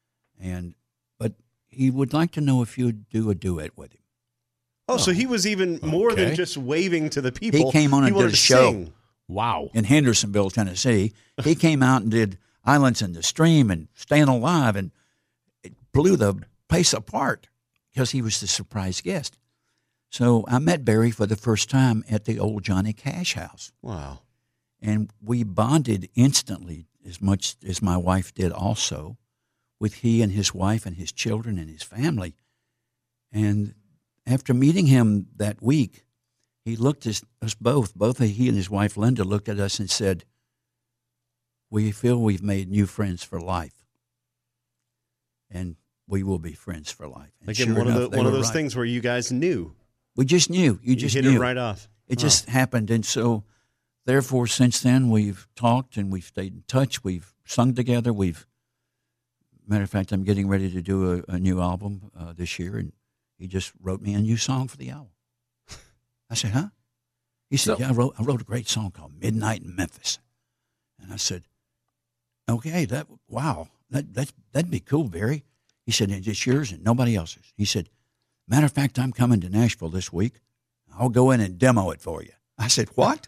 But he would like to know if you'd do a duet with him." Oh, so he was even more than Okay. just waving to the people. He came on and wanted did a to show. sing. Wow. In Hendersonville, Tennessee. He came out and did Islands in the Stream and Staying Alive, and it blew the place apart because he was the surprise guest. So I met Barry for the first time at the old Johnny Cash house, Wow. and we bonded instantly as much as my wife did also, with he and his wife and his children and his family. And after meeting him that week, he looked at us both he and his wife Linda looked at us and said, "We feel we've made new friends for life, and we will be friends for life." And Again, sure one enough, of they one of were those right. things where you guys knew. We just knew. You just hit knew. it right off. It just happened. And so, therefore, since then, we've talked and we've stayed in touch. We've sung together. Matter of fact, I'm getting ready to do a new album this year, and he just wrote me a new song for the album. I said, "Huh?" He said, So- "Yeah, I wrote a great song called Midnight in Memphis." And I said, "Okay, that'd be cool, Barry." He said, "It's yours and nobody else's." He said, "Matter of fact, I'm coming to Nashville this week. I'll go in and demo it for you." I said, "What?"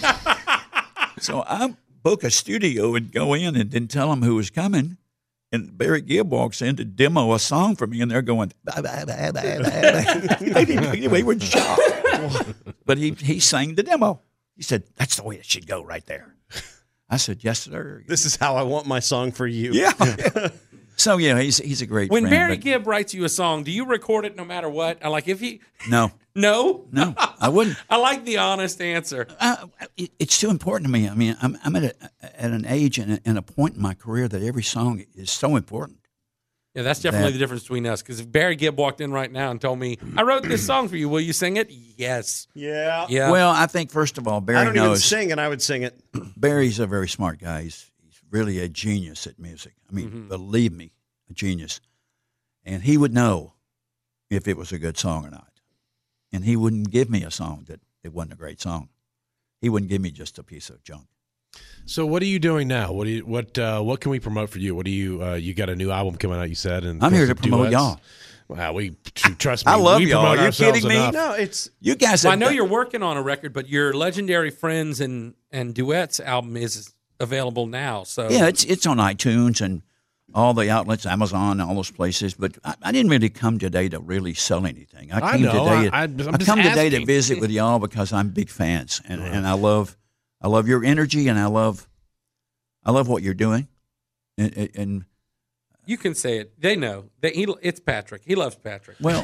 So I book a studio and go in and didn't tell them who was coming. And Barry Gibb walks in to demo a song for me, and they're going, "Bah, bah, bah, bah, bah, bah." They were shocked. But he sang the demo. He said, "That's the way it should go right there." I said, "Yes, sir." This is how I want my song for you. Yeah. So yeah, he's a great When friend. Barry but Gibb writes you a song, do you record it no matter what? Like if he no, no I wouldn't. I like the honest answer. It's too important to me. I mean, I'm at an age and a point in my career that every song is so important. Yeah, that's definitely the difference between us. Because if Barry Gibb walked in right now and told me, "I wrote this song for you, will you sing it?" Yes. Yeah. Yeah. Well, I think first of all, Barry I don't even knows. sing, and I would sing it. Barry's a very smart guy. He's really a genius at music. I mean, believe me, a genius. And he would know if it was a good song or not. And he wouldn't give me a song that it wasn't a great song. He wouldn't give me just a piece of junk. So what are you doing now? What can we promote for you? What do you got a new album coming out? You said, and I'm here to some promote duets? y'all. Wow, we trust me. I love we y'all. promote Are you ourselves kidding me? enough. No, it's You guys Well, I have know done- you're working on a record, but your Legendary Friends and Duets album is available now. So Yeah, it's on iTunes and all the outlets, Amazon, all those places. But I didn't really come today to really sell anything. I came know. today. I'm just come today to asking. visit with y'all because I'm big fans and I love your energy and I love what you're doing. And you can say it. They know. It's Patrick. He loves Patrick. well,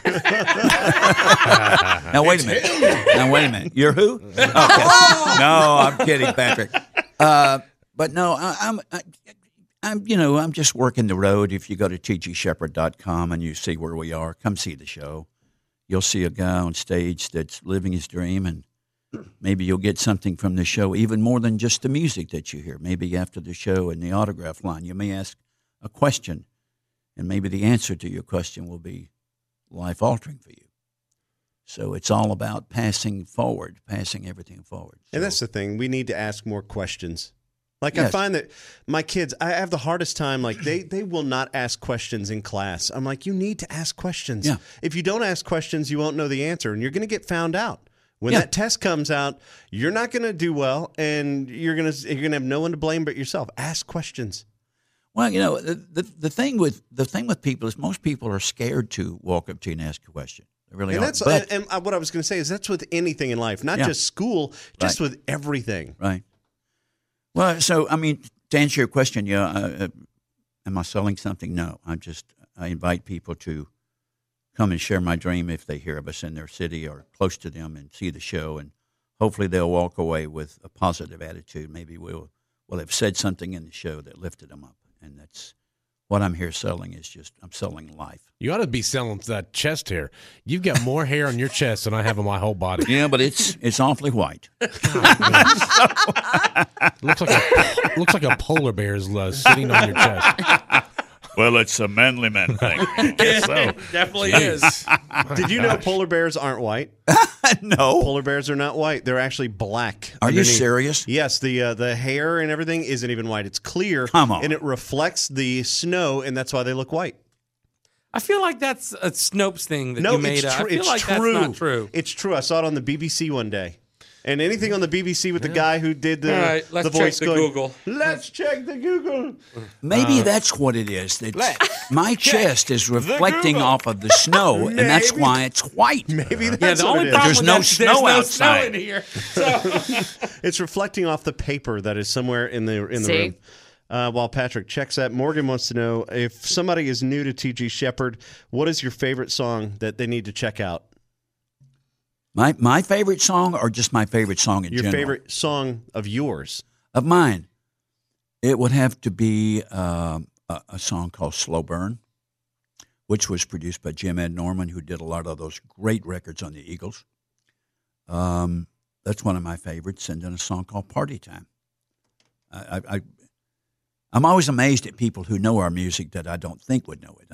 now wait a minute. You're who? Okay. No, I'm kidding, Patrick. But no, I'm just working the road. If you go to tgshepherd.com and you see where we are, come see the show. You'll see a guy on stage that's living his dream, and maybe you'll get something from the show, even more than just the music that you hear. Maybe after the show in the autograph line, you may ask a question, and maybe the answer to your question will be life-altering for you. So it's all about passing everything forward. and So- that's the thing. We need to ask more questions. Like I Yes. find that my kids, I have the hardest time. Like they will not ask questions in class. I'm like, you need to ask questions. Yeah. If you don't ask questions, you won't know the answer, and you're going to get found out. When Yeah. that test comes out, you're not going to do well, and you're going to have no one to blame but yourself. Ask questions. Well, the thing with people is most people are scared to walk up to you and ask a question. They really And are. that's But- and what I was going to say is that's with anything in life, not Yeah. just school, just Right. with everything. Right. Well, so I mean, to answer your question, am I selling something? No, I invite people to come and share my dream if they hear of us in their city or close to them and see the show, and hopefully they'll walk away with a positive attitude. Maybe we'll have said something in the show that lifted them up, and that's what I'm here selling. I'm selling life. You ought to be selling that chest hair. You've got more hair on your chest than I have on my whole body. Yeah, but it's awfully white. looks like a polar bear is sitting on your chest. Well, it's a manly man thing. I guess so. Definitely is. Did you know polar bears aren't white? No. Polar bears are not white. They're actually black. Are you underneath. serious? Yes, the hair and everything isn't even white. It's clear. Come on. And it reflects the snow, and that's why they look white. I feel like that's a Snopes thing that No, you made it's up. true. I feel It's like true. that's not true. It's true. I saw it on the BBC one day. And anything on the BBC with the guy who did the, All right, let's the voice check the going, Google. Let's check the Google. Maybe that's what it is. That my chest is reflecting off of the snow, and that's Maybe. why it's white. Maybe Yeah, that's the what only it is. problem There's with no that is snow there's no outside. snow in here. So It's reflecting off the paper that is somewhere in the See? room. While Patrick checks that, Morgan wants to know if somebody is new to T.G. Shepherd, what is your favorite song that they need to check out? My favorite song, or just my favorite song in Your general? favorite song of yours? Of mine, it would have to be a song called "Slow Burn," which was produced by Jim Ed Norman, who did a lot of those great records on the Eagles. That's one of my favorites, and then a song called "Party Time." I'm always amazed at people who know our music that I don't think would know it.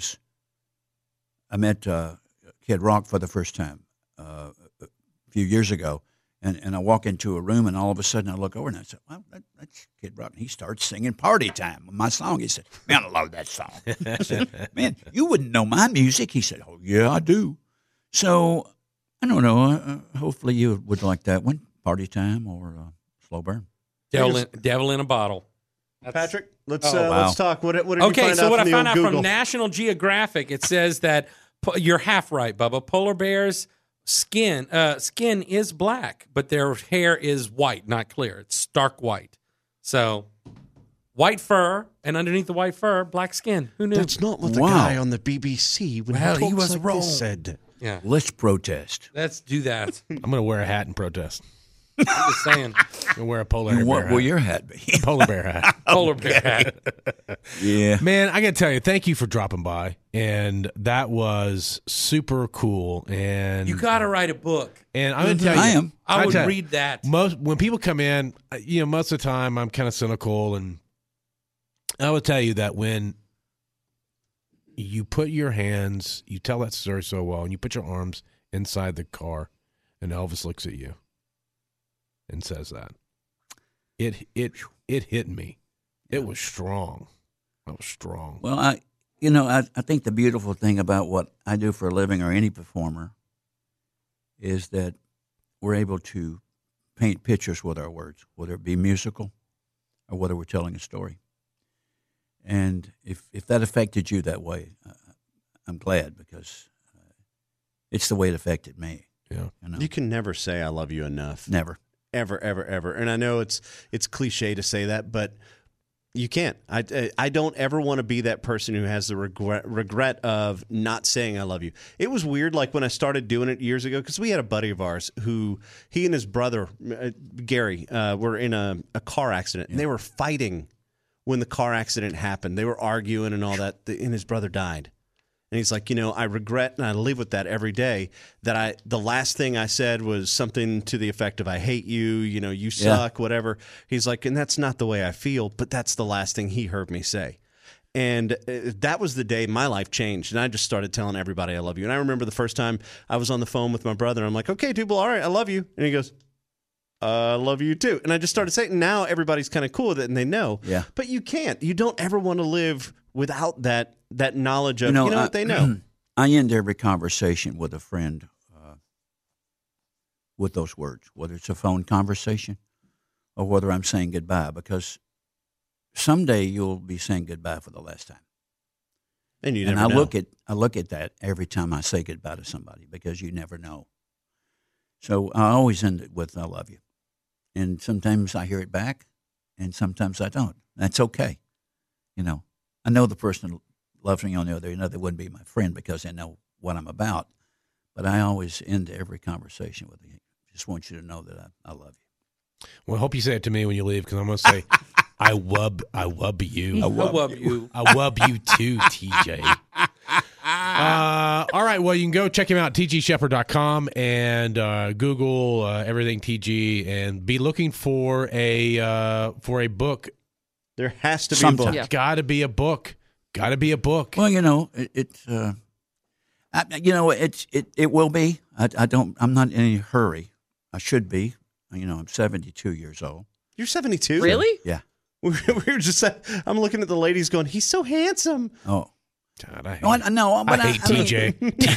I met Kid Rock for the first time a few years ago, and I walk into a room, and all of a sudden I look over and I said, "Well, that's Kid Rock." And he starts singing "Party Time," my song. He said, "Man, I love that song." I said, "Man, you wouldn't know my music." He said, "Oh, yeah, I do." So I don't know. Hopefully you would like that one, "Party Time" or "Slow Burn." Devil in a Bottle. Patrick, let's wow. let's talk. What did you Okay, find so out what I from the found old out Google? from National Geographic, it says that you're half right, Bubba. Polar bears skin is black, but their hair is white, not clear. It's stark white. So white fur, and underneath the white fur, black skin. Who knew? That's not what the Wow. guy on the BBC when Well, he he talks was like wrong. this said. Yeah. Let's protest. Let's do that. I'm going to wear a hat and protest. I'm just saying. I'm going to wear a polar bear What hat. will your hat be? Polar bear hat. Polar bear hat. Yeah. Man, I got to tell you, thank you for dropping by. And that was super cool. And You got to write a book. And I'm going to tell you, I am. I would tell you, read that. when people come in, most of the time I'm kind of cynical, and I would tell you that when you put your hands, you tell that story so well, and you put your arms inside the car, and Elvis looks at you and says that, it hit me. It was strong. It was strong. Well, I think the beautiful thing about what I do for a living, or any performer, is that we're able to paint pictures with our words, whether it be musical or whether we're telling a story. And if that affected you that way, I'm glad, because it's the way it affected me. Yeah. You can never say I love you enough. Never. Ever, ever, ever. And I know it's cliche to say that, but you can't. I don't ever want to be that person who has the regret of not saying I love you. It was weird, like when I started doing it years ago, because we had a buddy of ours who, he and his brother, Gary, were in a car accident, and they were fighting when the car accident happened. They were arguing and all that, and his brother died. And he's like, I regret, and I live with that every day, that the last thing I said was something to the effect of, I hate you, you suck, whatever. He's like, and that's not the way I feel, but that's the last thing he heard me say. And that was the day my life changed, and I just started telling everybody I love you. And I remember the first time I was on the phone with my brother, and I'm like, okay, dude, well, all right, I love you. And he goes, I love you too. And I just started saying, now everybody's kind of cool with it, and they know. Yeah. But you can't. You don't ever want to live without that knowledge of, what they know. I end every conversation with a friend with those words, whether it's a phone conversation or whether I'm saying goodbye, because someday you'll be saying goodbye for the last time. And you And never know. I look at that every time I say goodbye to somebody, because you never know. So I always end it with I love you. And sometimes I hear it back, and sometimes I don't. That's okay. I know the person who loves me on the other end, they wouldn't be my friend because they know what I'm about. But I always end every conversation with you. Just want you to know that I love you. Well, I hope you say it to me when you leave, because I'm going to say, I wub you. I love you. I wub you too, TJ. All right. Well, you can go check him out, tgshepard.com, and Google everything TG, and be looking for a book. There has to be Sometime. a book. Yeah. Got to be a book. Got to be a book. Well, it will be. I'm not in any hurry. I should be. I'm 72 years old. You're 72? Really? Yeah. We were just, I'm looking at the ladies going, he's so handsome. Oh. God, I hate, But I hate TJ.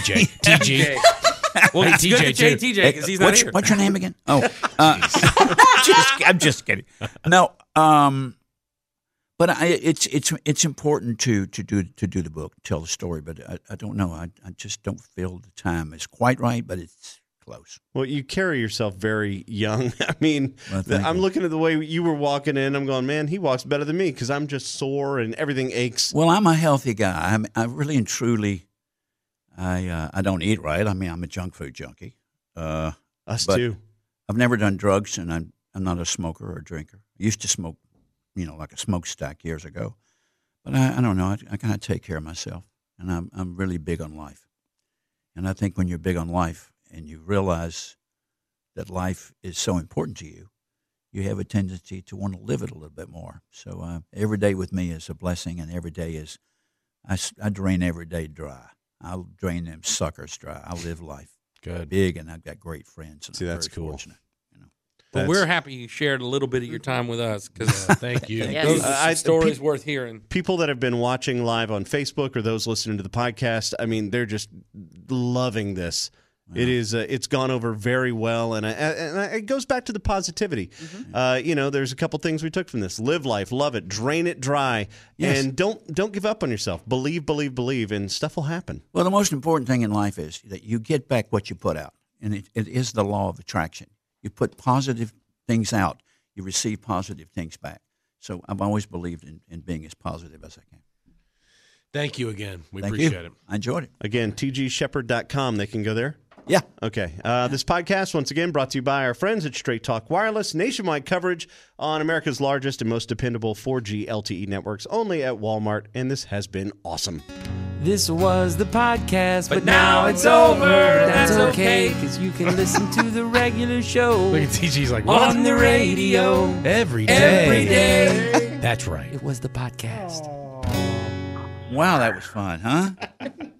TJ. Well, Hey, it's good TJ, to say too. TJ because he's not here. What's your name again? Oh, I'm just kidding. No, but it's important to do the book, tell the story. But I don't know. I just don't feel the time is quite right. But it's close. Well, you carry yourself very young. I mean, Well, thank I'm you. looking at the way you were walking in. I'm going, man, he walks better than me because I'm just sore and everything aches. Well, I'm a healthy guy. I really and truly, I don't eat right. I mean, I'm a junk food junkie. Us but too. I've never done drugs, and I'm not a smoker or a drinker. I used to smoke, like a smokestack years ago. But I don't know. I kind of take care of myself, and I'm really big on life. And I think when you're big on life and you realize that life is so important to you, you have a tendency to want to live it a little bit more. So every day with me is a blessing, and every day is I drain every day dry. I'll drain them suckers dry. I live life Good. big, and I've got great friends. And See, I'm that's very cool. fortunate. Well, That's- we're happy you shared a little bit of your time with us because Thank you. Yes. those are some stories pe- worth hearing. People that have been watching live on Facebook or those listening to the podcast, I mean, they're just loving this. It is. It's gone over very well, and it goes back to the positivity. There's a couple things we took from this: live life, love it, drain it dry, Yes. and don't give up on yourself. Believe, and stuff will happen. Well, the most important thing in life is that you get back what you put out. and it is the law of attraction. You put positive things out, you receive positive things back. So I've always believed in being as positive as I can. Thank you again. We Thank appreciate you. it. I enjoyed it. Again, tgshepherd.com. They can go there. Yeah. Okay. This podcast, once again, brought to you by our friends at Straight Talk Wireless. Nationwide coverage on America's largest and most dependable 4G LTE networks, only at Walmart. And this has been awesome. This was the podcast, but now it's over. That's okay, because you can listen to the regular show Look at TG's like, what? on the radio Every day. every day. That's right. It was the podcast. Wow, that was fun, huh?